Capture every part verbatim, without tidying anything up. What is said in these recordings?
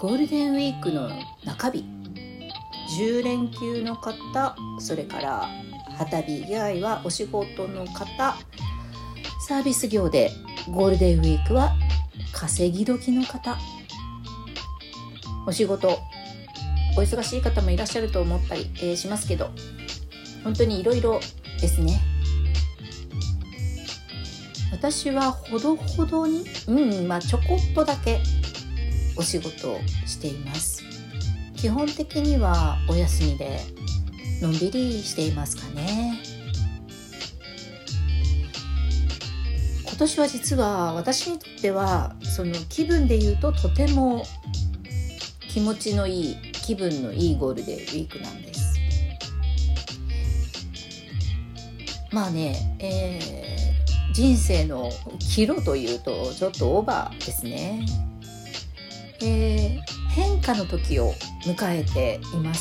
ゴールデンウィークの中日、じゅう連休の方、それから旗日以外はお仕事の方、サービス業でゴールデンウィークは稼ぎ時の方、お仕事お忙しい方もいらっしゃると思ったり、えー、しますけど、本当にいろいろですね。私はほどほどに、うん、まあちょこっとだけお仕事をしています。基本的にはお休みでのんびりしていますかね。今年は実は私にとってはその気分で言うととても気持ちのいい気分のいいゴールデンウィークなんです。まあね、えー、人生の岐路というとちょっとオーバーですね。えー、変化の時を迎えています。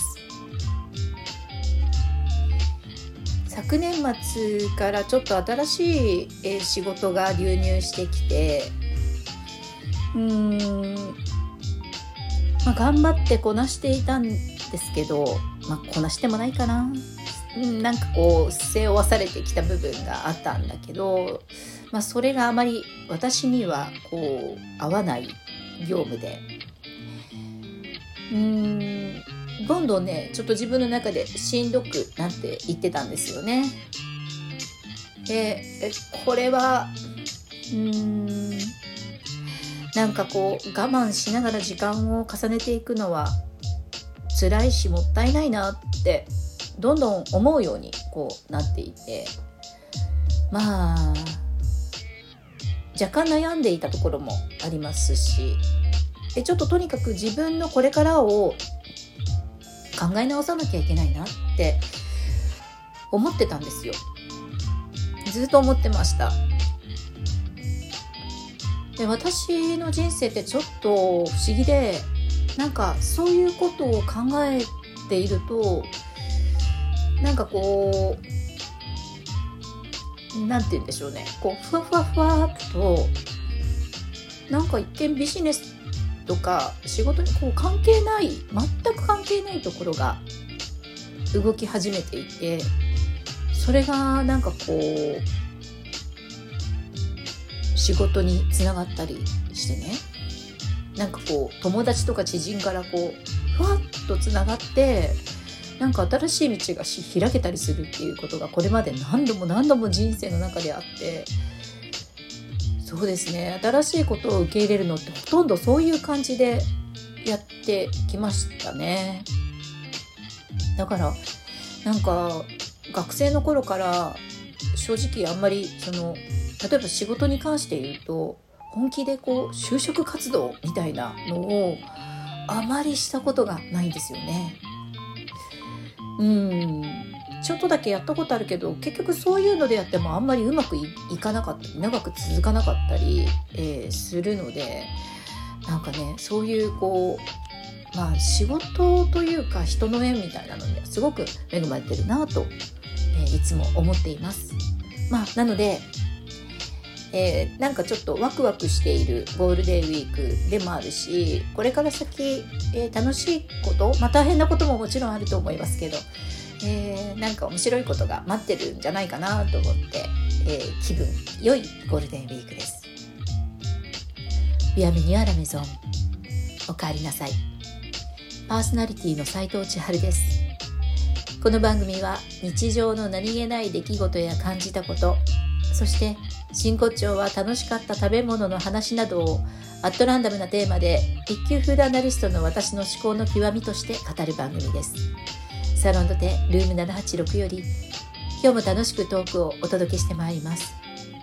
昨年末からちょっと新しい仕事が流入してきて、うーん、まあ、頑張ってこなしていたんですけど、まあ、こなしてもないかな、うん、なんかこう背負わされてきた部分があったんだけど、まあ、それがあまり私にはこう合わない業務で、うーんどんどんねちょっと自分の中でしんどくなっていってたんですよね。でこれはうーんなんかこう我慢しながら時間を重ねていくのは辛いしもったいないなってどんどん思うようにこうなっていて、まあ若干悩んでいたところもありますし、でちょっととにかく自分のこれからを考え直さなきゃいけないなって思ってたんですよ。ずっと思ってました。で私の人生ってちょっと不思議で、なんかそういうことを考えているとなんかこうなんて言うんでしょうね、こうふわふわふわっとなんか一見ビジネスとか仕事にこう関係ない全く関係ないところが動き始めていて、それがなんかこう仕事につながったりしてね、なんかこう友達とか知人からこうふわっとつながってなんか新しい道が開けたりするっていうことがこれまで何度も何度も人生の中であって、そうですね、新しいことを受け入れるのってほとんどそういう感じでやってきましたね。だからなんか学生の頃から正直あんまりその例えば仕事に関して言うと本気でこう就職活動みたいなのをあまりしたことがないんですよね。うんちょっとだけやったことあるけど結局そういうのでやってもあんまりうまく い, いかなかったり長く続かなかったり、えー、するので、なんかねそういうこうまあ仕事というか人の縁みたいなのにすごく恵まれてるなと、えー、いつも思っています。まあなのでえー、なんかちょっとワクワクしているゴールデンウィークでもあるし、これから先、えー、楽しいこと、まあ大変なことももちろんあると思いますけど、えー、なんか面白いことが待ってるんじゃないかなと思って、えー、気分良いゴールデンウィークです。ビアメニューアラメゾン、おかえりなさい。パーソナリティの斉藤千春です。この番組は日常の何気ない出来事や感じたこと、そして真骨頂は楽しかった食べ物の話などをアットランダムなテーマで一級フードアナリストの私の思考の極みとして語る番組です。サロンドテルームななはちろくより今日も楽しくトークをお届けしてまいります。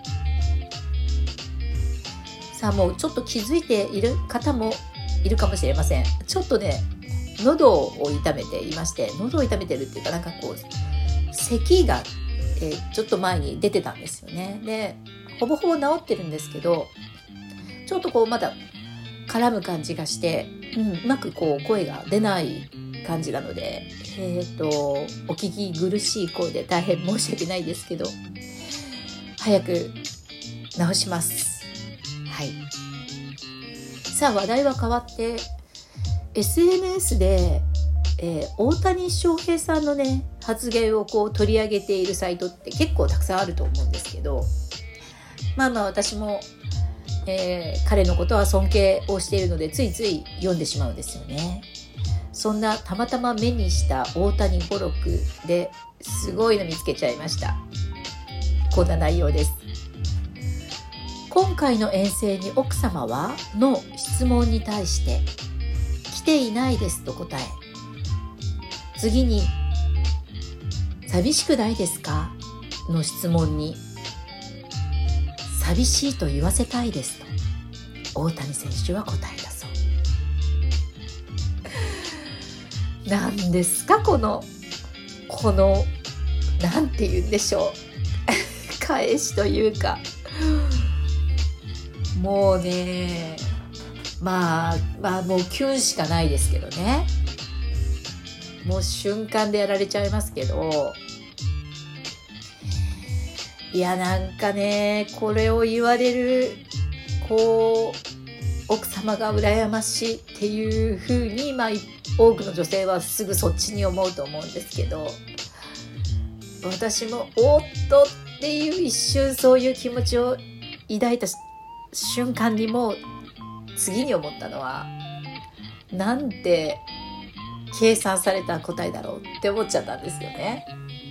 さあもうちょっと気づいている方もいるかもしれません。ちょっとね喉を痛めていまして、喉を痛めてるっていうかなんかこう咳が、えー、ちょっと前に出てたんですよね。でほぼほぼ治ってるんですけど、ちょっとこうまだ絡む感じがして、うん、うまくこう声が出ない感じなので、えーと、お聞き苦しい声で大変申し訳ないですけど、早く治します。はい。さあ話題は変わって、 エスエヌエス で、えー、大谷翔平さんのね発言をこう取り上げているサイトって結構たくさんあると思うんですけど、まあまあ私も、えー、彼のことは尊敬をしているのでついつい読んでしまうんですよね。そんなたまたま目にした大谷語録ですごいの見つけちゃいました。こんな内容です。今回の遠征に奥様はの質問に対して来ていないですと答え、次に寂しくないですかの質問に寂しいと言わせたいですと大谷選手は答えたそう。なんですかこのこのなんて言うんでしょう返しというか、もうねまあまあもうキュンしかないですけどね。もう瞬間でやられちゃいますけど、いやなんかねこれを言われるこう奥様が羨ましいっていう風にまあ多くの女性はすぐそっちに思うと思うんですけど、私もおっとっていう一瞬そういう気持ちを抱いた瞬間にもう次に思ったのはなんて計算された答えだろうって思っちゃったんですよね。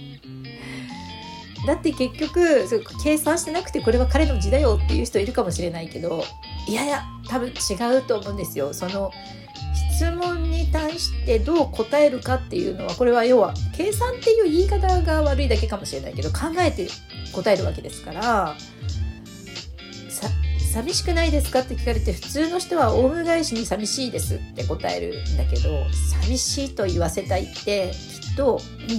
だって結局計算してなくてこれは彼の字だよっていう人いるかもしれないけど、いやいや多分違うと思うんですよ。その質問に対してどう答えるかっていうのはこれは要は計算っていう言い方が悪いだけかもしれないけど考えて答えるわけですから、さ寂しくないですかって聞かれて普通の人はオウム返しに寂しいですって答えるんだけど、寂しいと言わせたいってきっと、うん、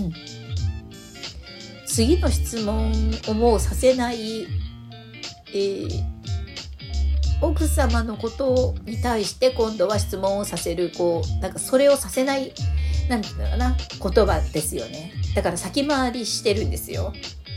次の質問をもうさせない、えー、奥様のことに対して今度は質問をさせるこうなんかそれをさせないなんていうのかな言葉ですよね。だから先回りしてるんですよ。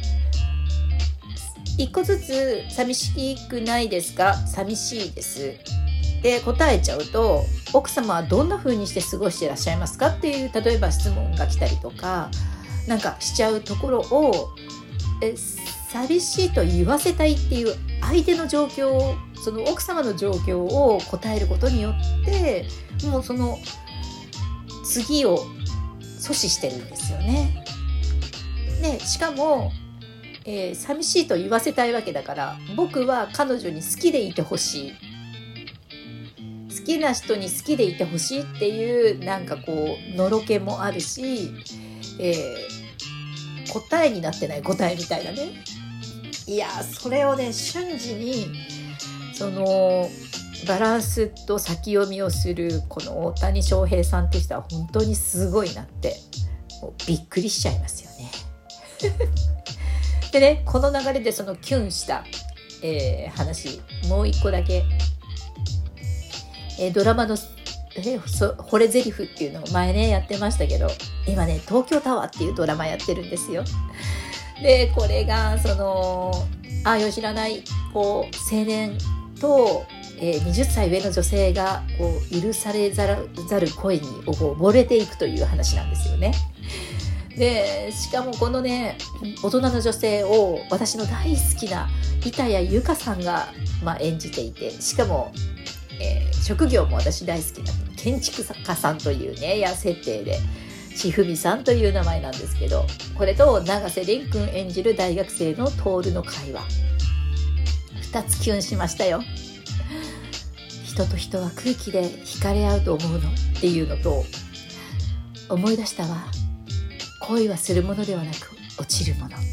一個ずつ寂しくないですか、寂しいですで答えちゃうと奥様はどんな風にして過ごしていらっしゃいますかっていう例えば質問が来たりとかなんかしちゃうところをえ寂しいと言わせたいっていう相手の状況をその奥様の状況を答えることによってもうその次を阻止してるんですよね。でしかもえー、寂しいと言わせたいわけだから僕は彼女に好きでいてほしい好きな人に好きでいてほしいっていうなんかこうのろけもあるし、えー、答えになってない答えみたいなね。いやそれをね瞬時にそのバランスと先読みをするこの大谷翔平さんって人は本当にすごいなってもうびっくりしちゃいますよねでね、この流れでそのキュンした、えー、話もう一個だけ、えー、ドラマの、えー、そ惚れ台詞っていうのを前ねやってましたけど今ね東京タワーっていうドラマやってるんですよ。でこれがその愛を知らないこう青年と、えー、はたち上の女性がこう許されざる、ざる恋に溺れていくという話なんですよね。でしかもこのね大人の女性を私の大好きな板谷由夏さんが、まあ、演じていてしかも、えー、職業も私大好きな建築家さんというねや設定で千文さんという名前なんですけど、これと永瀬廉君演じる大学生の徹の会話ふたつキュンしましたよ。人と人は空気で惹かれ合うと思うのっていうのと思い出したわ恋はするものではなく落ちるもの。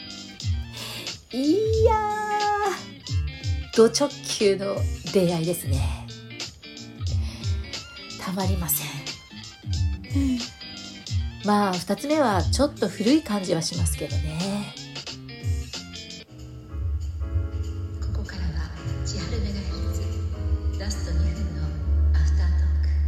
いやード直球の出会いですね。たまりません。まあふたつめはちょっと古い感じはしますけどね。ここからは千春メガヘルツラストにふんのアフタートー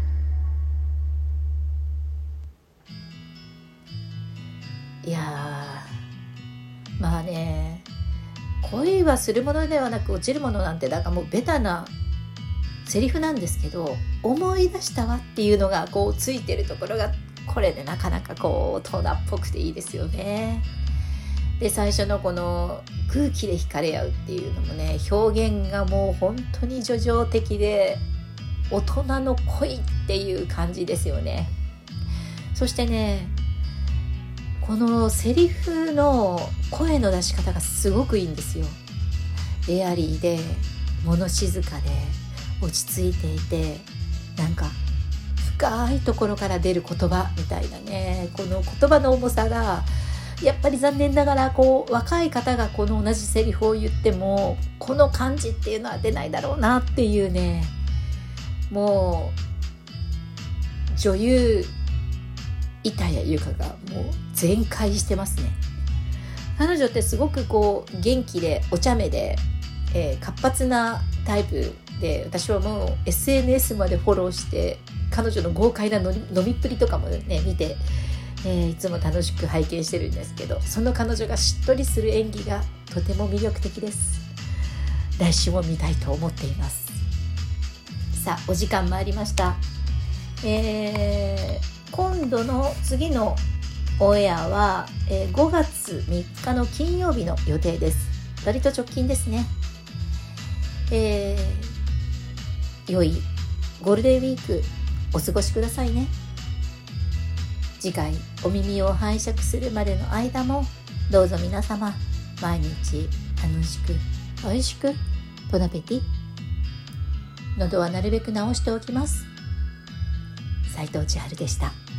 ク。いやーまあね恋はするものではなく落ちるものなんてだからもうベタなセリフなんですけど、思い出したわっていうのがこうついてるところが、これでなかなかこう大人っぽくていいですよね。で最初のこの空気で惹かれ合うっていうのもね、表現がもう本当に叙情的で大人の恋っていう感じですよね。そしてね、このセリフの声の出し方がすごくいいんですよ。エアリーで物静かで落ち着いていて、なんか深いところから出る言葉みたいなね、この言葉の重さがやっぱり残念ながらこう若い方がこの同じセリフを言ってもこの感じっていうのは出ないだろうなっていうね、もう女優板谷由夏がもう全開してますね。彼女ってすごくこう元気でお茶目で、えー、活発なタイプで、私はもう エスエヌエス までフォローして彼女の豪快な飲み、飲みっぷりとかもね見て、えー、いつも楽しく拝見してるんですけど、その彼女がしっとりする演技がとても魅力的です。来週も見たいと思っています。さあお時間参りました。えー、今度の次のオンエアは、えー、ごがつみっかの金曜日の予定です。割と直近ですね。えー、良いゴールデンウィークお過ごしくださいね。次回お耳を拝借するまでの間もどうぞ皆様毎日楽しく美味しくボナペティ。喉はなるべく治しておきます。斉藤千春でした。